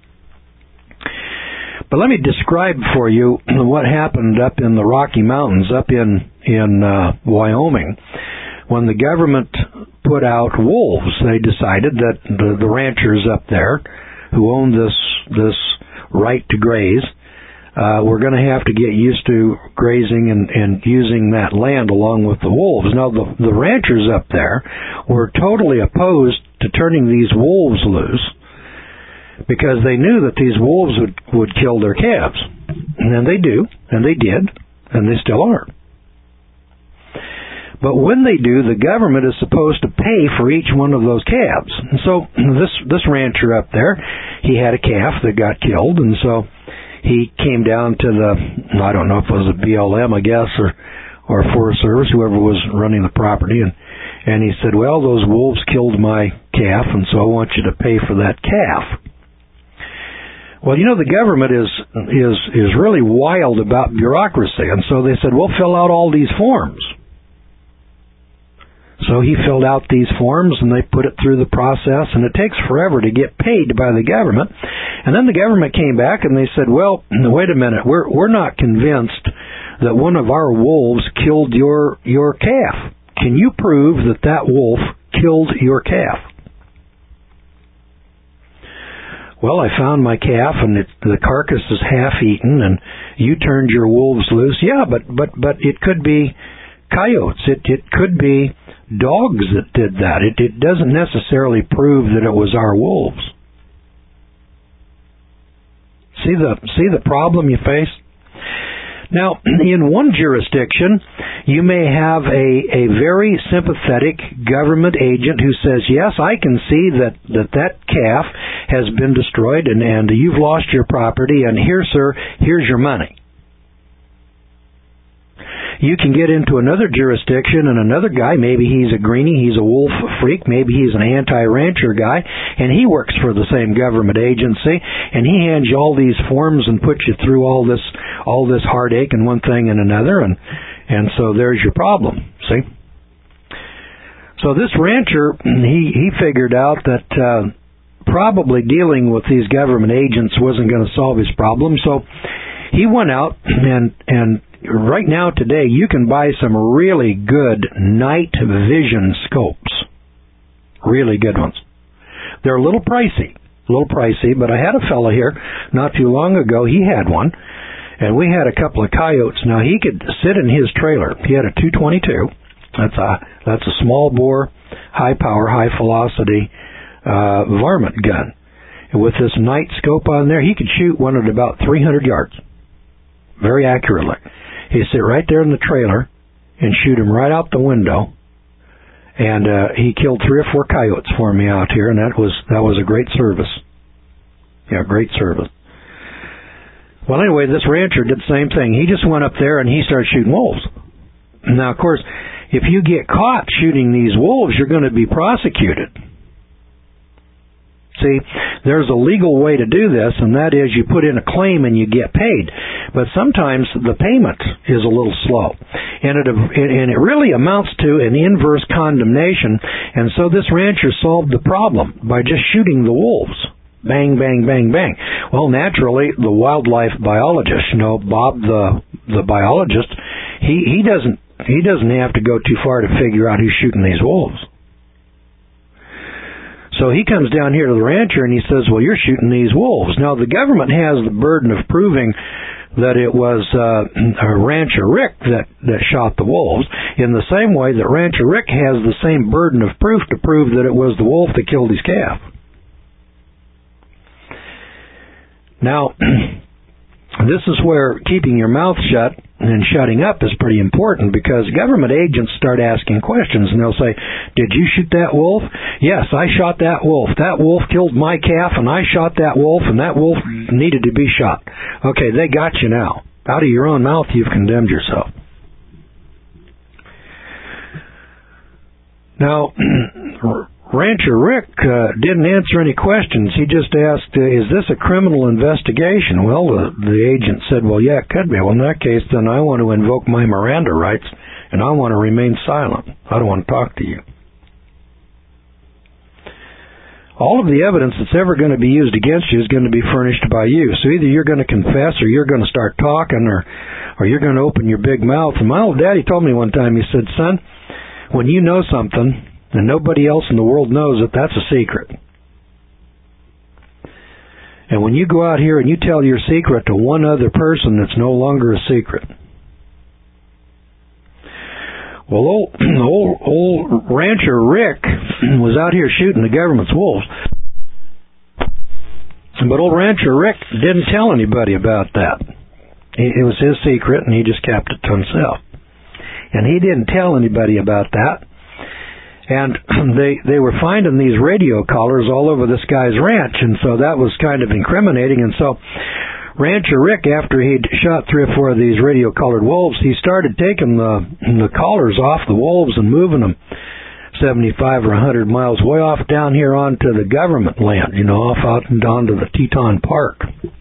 But let me describe for you what happened up in the Rocky Mountains, up in Wyoming. When the government put out wolves, they decided that the ranchers up there who own this right to graze were going to have to get used to grazing and using that land along with the wolves. Now, the ranchers up there were totally opposed to turning these wolves loose because they knew that these wolves would kill their calves. And they do, and they did, and they still are. But when they do, the government is supposed to pay for each one of those calves. And so this rancher up there, he had a calf that got killed, and so he came down to I don't know if it was a BLM, I guess, or Forest Service, whoever was running the property, and he said, well, those wolves killed my calf, and so I want you to pay for that calf. Well, you know, the government is really wild about bureaucracy, and so they said, well, fill out all these forms. So he filled out these forms, and they put it through the process, and it takes forever to get paid by the government. And then the government came back, and they said, well, wait a minute, we're not convinced that one of our wolves killed your calf. Can you prove that wolf killed your calf? Well, I found my calf, and the carcass is half-eaten, and you turned your wolves loose. Yeah, but it could be coyotes. It could be dogs that did that. It doesn't necessarily prove that it was our wolves. See the problem you face? Now, in one jurisdiction, you may have a very sympathetic government agent who says, yes, I can see that calf has been destroyed and you've lost your property, and here, sir, here's your money. You can get into another jurisdiction and another guy, maybe he's a greenie, he's a wolf freak, maybe he's an anti-rancher guy, and he works for the same government agency, and he hands you all these forms and puts you through all this heartache and one thing and another, and so there's your problem, see? So this rancher, he figured out that probably dealing with these government agents wasn't going to solve his problem, so he went out and right now today you can buy some really good night vision scopes. Really good ones. They're a little pricey, but I had a fella here not too long ago, he had one, and we had a couple of coyotes. Now he could sit in his trailer. He had a 222. That's a small bore, high power, high velocity varmint gun. And with this night scope on there, he could shoot one at about 300 yards. Very accurately. He'd sit right there in the trailer and shoot him right out the window. And he killed 3 or 4 coyotes for me out here, and that was a great service. Yeah, great service. Well, anyway, this rancher did the same thing. He just went up there and he started shooting wolves. Now, of course, if you get caught shooting these wolves, you're going to be prosecuted. See, there's a legal way to do this, and that is you put in a claim and you get paid. But sometimes the payment is a little slow, and it really amounts to an inverse condemnation. And so this rancher solved the problem by just shooting the wolves. Bang, bang, bang, bang. Well, naturally, the wildlife biologist, Bob, the biologist, he doesn't have to go too far to figure out who's shooting these wolves. So he comes down here to the rancher and he says, well, you're shooting these wolves. Now, the government has the burden of proving that it was Rancher Rick that shot the wolves, in the same way that Rancher Rick has the same burden of proof to prove that it was the wolf that killed his calf. Now, this is where keeping your mouth shut and shutting up is pretty important, because government agents start asking questions, and they'll say, did you shoot that wolf? Yes, I shot that wolf. That wolf killed my calf, and I shot that wolf, and that wolf needed to be shot. Okay, they got you now. Out of your own mouth, you've condemned yourself. Now, Rancher Rick didn't answer any questions. He just asked, is this a criminal investigation? Well, the agent said, well, yeah, it could be. Well, in that case, then I want to invoke my Miranda rights, and I want to remain silent. I don't want to talk to you. All of the evidence that's ever going to be used against you is going to be furnished by you. So either you're going to confess, or you're going to start talking, or you're going to open your big mouth. And my old daddy told me one time, he said, son, when you know something and nobody else in the world knows it, that's a secret. And when you go out here and you tell your secret to one other person, it's no longer a secret. Well, old Rancher Rick was out here shooting the government's wolves. But old Rancher Rick didn't tell anybody about that. It was his secret, and he just kept it to himself. And he didn't tell anybody about that. And they were finding these radio collars all over this guy's ranch, and so that was kind of incriminating. And so Rancher Rick, after he'd shot 3 or 4 of these radio-collared wolves, he started taking the collars off the wolves and moving them 75 or 100 miles way off down here onto the government land, off out and down to the Teton Park.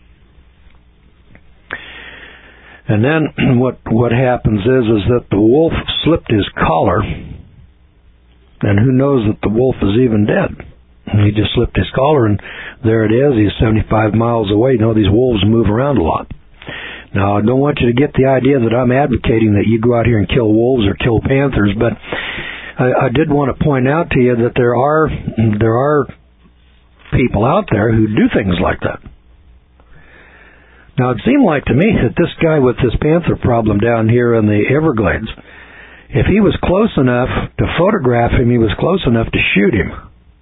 And then what happens is that the wolf slipped his collar, and who knows that the wolf is even dead. He just slipped his collar, and there it is. He's 75 miles away. These wolves move around a lot. Now, I don't want you to get the idea that I'm advocating that you go out here and kill wolves or kill panthers, but I did want to point out to you that there are people out there who do things like that. Now, it seemed like to me that this guy with this panther problem down here in the Everglades, if he was close enough to photograph him, he was close enough to shoot him.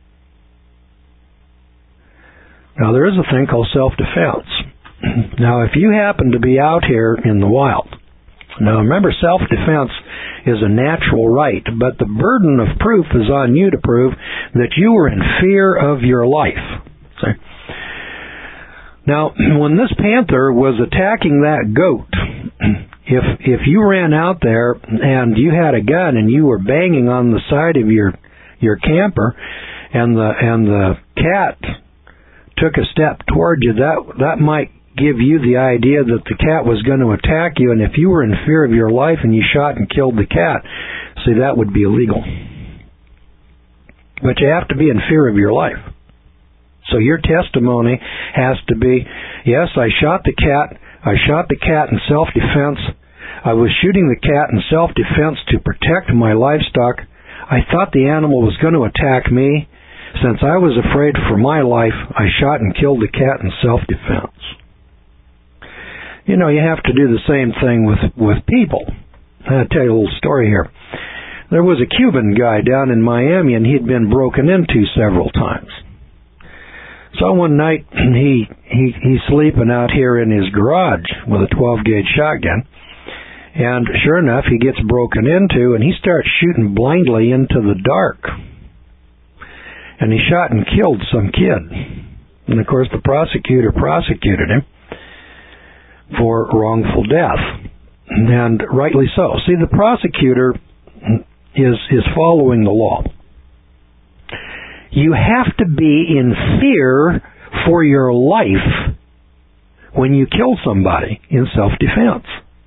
Now, there is a thing called self-defense. Now, if you happen to be out here in the wild, now remember, self-defense is a natural right, but the burden of proof is on you to prove that you were in fear of your life. See? Now, when this panther was attacking that goat, if you ran out there and you had a gun and you were banging on the side of your camper, and the cat took a step toward you, that might give you the idea that the cat was going to attack you, and if you were in fear of your life and you shot and killed the cat, see, that would be illegal. But you have to be in fear of your life. So your testimony has to be, yes, I shot the cat in self-defense. I was shooting the cat in self-defense to protect my livestock. I thought the animal was going to attack me. Since I was afraid for my life, I shot and killed the cat in self-defense. You have to do the same thing with people. I'll tell you a little story here. There was a Cuban guy down in Miami, and he'd been broken into several times. So one night, he's sleeping out here in his garage with a 12-gauge shotgun. And sure enough, he gets broken into, and he starts shooting blindly into the dark. And he shot and killed some kid. And of course, the prosecutor prosecuted him for wrongful death. And rightly so. See, the prosecutor is following the law. You have to be in fear for your life when you kill somebody in self-defense.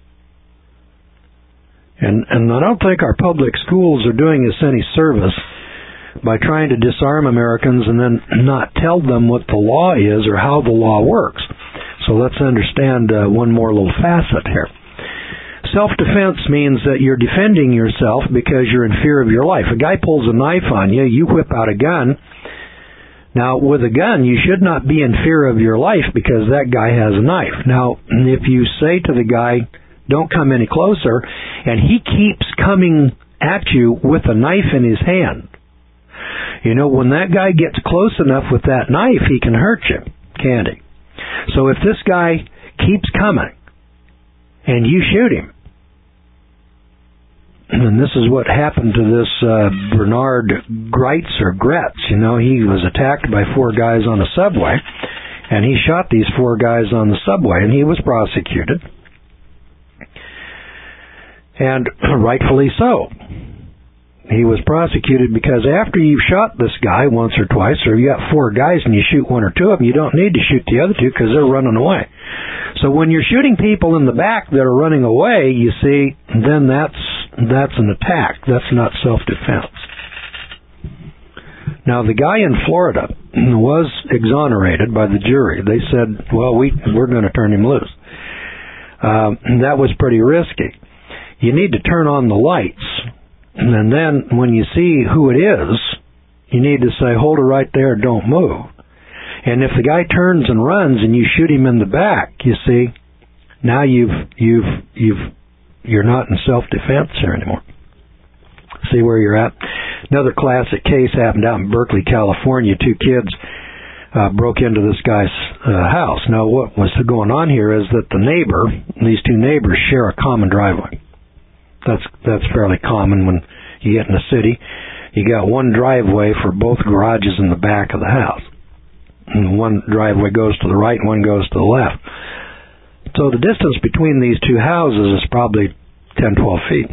And I don't think our public schools are doing us any service by trying to disarm Americans and then not tell them what the law is or how the law works. So let's understand one more little facet here. Self-defense means that you're defending yourself because you're in fear of your life. A guy pulls a knife on you, you whip out a gun. Now, with a gun, you should not be in fear of your life because that guy has a knife. Now, if you say to the guy, don't come any closer, and he keeps coming at you with a knife in his hand, you know, when that guy gets close enough with that knife, he can hurt you, can't he? So if this guy keeps coming, and you shoot him, and this is what happened to this Bernard Greitz or Gretz. You know, he was attacked by 4 guys on a subway, and he shot these 4 guys on the subway, and he was prosecuted. And rightfully so. He was prosecuted because after you've shot this guy once or twice, or you got 4 guys and you shoot 1 or 2 of them, you don't need to shoot the other 2 because they're running away. So when you're shooting people in the back that are running away, you see, then that's an attack. That's not self-defense. Now, the guy in Florida was exonerated by the jury. They said, well, we're going to turn him loose. That was pretty risky. You need to turn on the lights. And then when you see who it is, you need to say, hold it right there, don't move. And if the guy turns and runs and you shoot him in the back, you see, now you're not in self-defense here anymore. See where you're at? Another classic case happened out in Berkeley, California. 2 kids broke into this guy's house. Now, what was going on here is that these 2 neighbors share a common driveway. That's fairly common when you get in the city. You got one driveway for both garages in the back of the house. And one driveway goes to the right and one goes to the left. So the distance between these 2 houses is probably 10, 12 feet.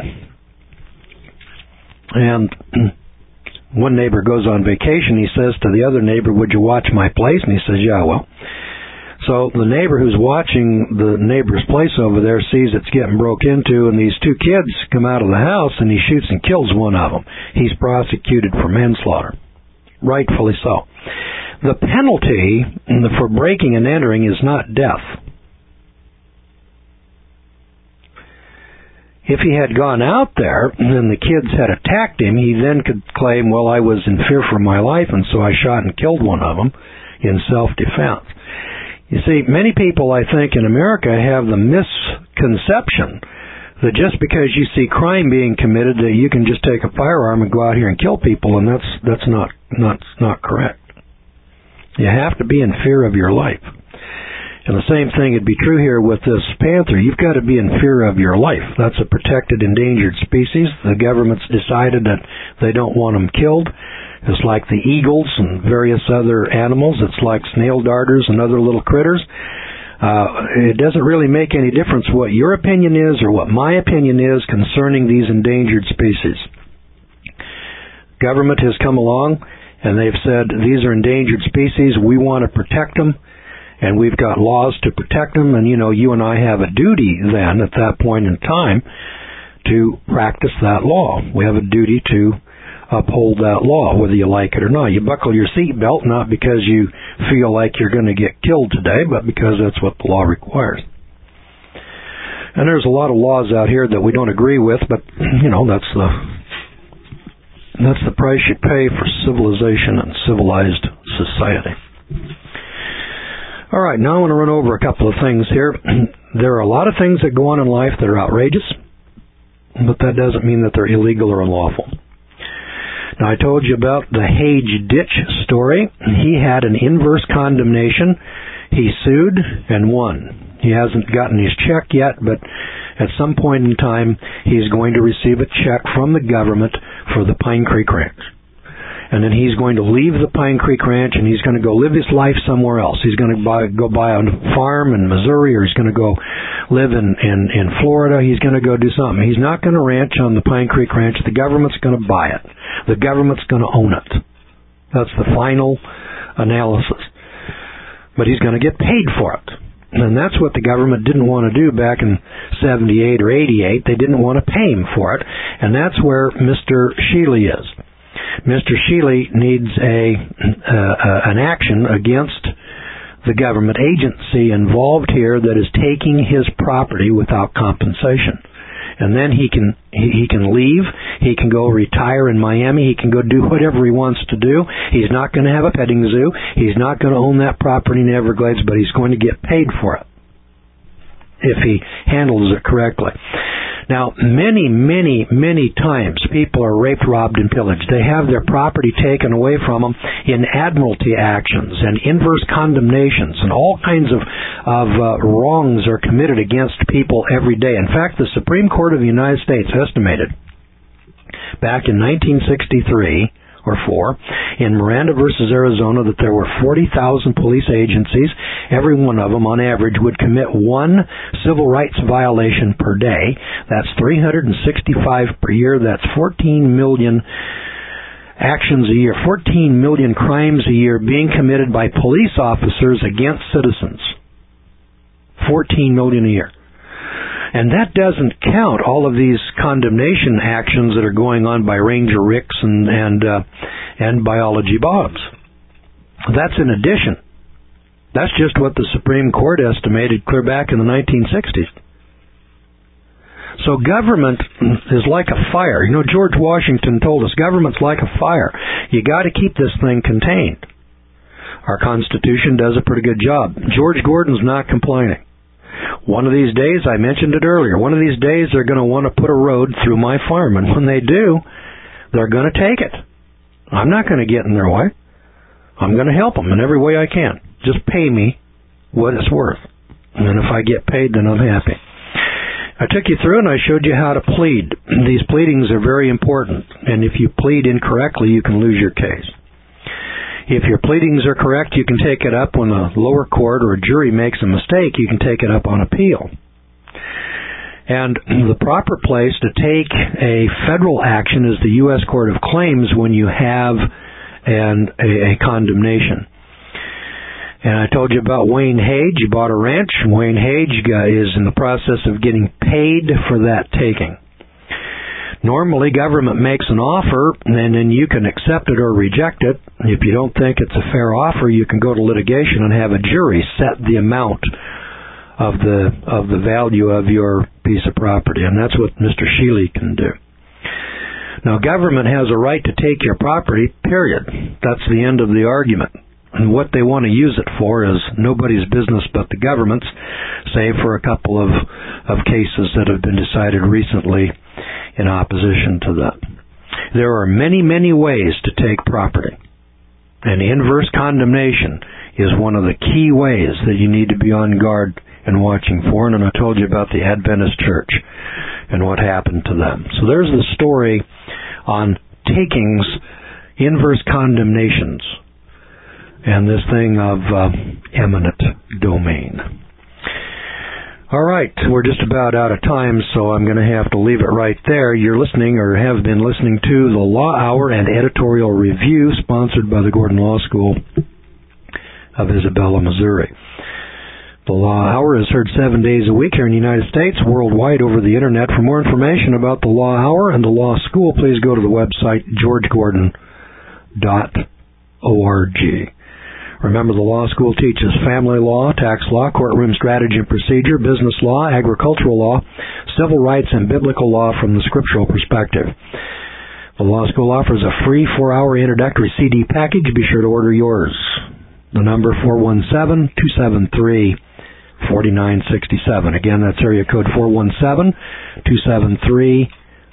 And one neighbor goes on vacation. He says to the other neighbor, would you watch my place? And he says, yeah, well. So the neighbor who's watching the neighbor's place over there sees it's getting broke into, and these 2 kids come out of the house, and he shoots and kills one of them. He's prosecuted for manslaughter. Rightfully so. The penalty for breaking and entering is not death. If he had gone out there and the kids had attacked him, he then could claim, well, I was in fear for my life, and so I shot and killed one of them in self-defense. You see, many people, I think, in America have the misconception that just because you see crime being committed that you can just take a firearm and go out here and kill people, and that's not correct. You have to be in fear of your life. And the same thing would be true here with this panther. You've got to be in fear of your life. That's a protected endangered species. The government's decided that they don't want them killed. It's like the eagles and various other animals. It's like snail darters and other little critters. It doesn't really make any difference what your opinion is or what my opinion is concerning these endangered species. Government has come along and they've said these are endangered species. We want to protect them, and we've got laws to protect them. And, you and I have a duty then at that point in time to practice that law. We have a duty to uphold that law, whether you like it or not. You buckle your seatbelt not because you feel like you're going to get killed today, but because that's what the law requires. And there's a lot of laws out here that we don't agree with, but that's the price you pay for civilization and civilized society. All right, now I want to run over a couple of things here. There are a lot of things that go on in life that are outrageous, but that doesn't mean that they're illegal or unlawful. Now, I told you about the Hage Ditch story. He had an inverse condemnation. He sued and won. He hasn't gotten his check yet, but at some point in time, he's going to receive a check from the government for the Pine Creek Ranch. And then he's going to leave the Pine Creek Ranch, and he's going to go live his life somewhere else. He's going to go buy a farm in Missouri, or he's going to go live in Florida. He's going to go do something. He's not going to ranch on the Pine Creek Ranch. The government's going to buy it. The government's going to own it. That's the final analysis. But he's going to get paid for it. And that's what the government didn't want to do back in 78 or 88. They didn't want to pay him for it. And that's where Mr. Shealy is. Mr. Shealy needs an action against the government agency involved here that is taking his property without compensation. And then he can leave. He can go retire in Miami. He can go do whatever he wants to do. He's not going to have a petting zoo. He's not going to own that property in Everglades, but he's going to get paid for it if he handles it correctly. Now, many, many, many times people are raped, robbed, and pillaged. They have their property taken away from them in admiralty actions and inverse condemnations, and all kinds of wrongs are committed against people every day. In fact, the Supreme Court of the United States estimated back in 1963 or 4 in Miranda versus Arizona that there were 40,000 police agencies. Every one of them, on average, would commit one civil rights violation per day. That's 365 per year. That's 14 million actions a year, 14 million crimes a year being committed by police officers against citizens. 14 million a year. And that doesn't count all of these condemnation actions that are going on by Ranger Ricks and Biology Bobs. That's in addition. That's just what the Supreme Court estimated clear back in the 1960s. So government is like a fire. You know, George Washington told us government's like a fire. You got to keep this thing contained. Our Constitution does a pretty good job. George Gordon's not complaining. One of these days, I mentioned it earlier, one of these days they're going to want to put a road through my farm, and when they do, they're going to take it. I'm not going to get in their way. I'm going to help them in every way I can. Just pay me what it's worth. And if I get paid, then I'm happy. I took you through and I showed you how to plead. These pleadings are very important, and if you plead incorrectly, you can lose your case. If your pleadings are correct, you can take it up when a lower court or a jury makes a mistake. You can take it up on appeal. And the proper place to take a federal action is the U.S. Court of Claims when you have a condemnation. And I told you about Wayne Hage. He bought a ranch. Wayne Hage is in the process of getting paid for that taking. Normally, government makes an offer, and then you can accept it or reject it. If you don't think it's a fair offer, you can go to litigation and have a jury set the amount of the value of your piece of property, and that's what Mr. Shealy can do. Now, government has a right to take your property, period. That's the end of the argument. And what they want to use it for is nobody's business but the government's, save for a couple of cases that have been decided recently in opposition to that. There are many, many ways to take property. And inverse condemnation is one of the key ways that you need to be on guard and watching for. And I told you about the Adventist Church and what happened to them. So there's the story on takings, inverse condemnations, and this thing of eminent domain. All right, we're just about out of time, so I'm going to have to leave it right there. You're listening, or have been listening to, the Law Hour and Editorial Review, sponsored by the Gordon Law School of Isabella, Missouri. The Law Hour is heard 7 days a week here in the United States, worldwide over the Internet. For more information about the Law Hour and the Law School, please go to the website georgegordon.org. Remember, the law school teaches family law, tax law, courtroom strategy and procedure, business law, agricultural law, civil rights, and biblical law from the scriptural perspective. The law school offers a free 4-hour introductory CD package. Be sure to order yours. The number 417-273-4967. Again, that's area code 417-273-4967.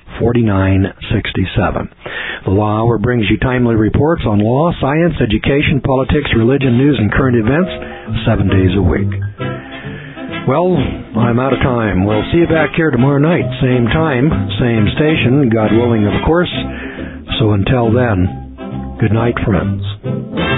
The Law Hour brings you timely reports on law, science, education, politics, religion, news, and current events 7 days a week. Well, I'm out of time. We'll see you back here tomorrow night, same time, same station, God willing, of course. So until then, good night, friends.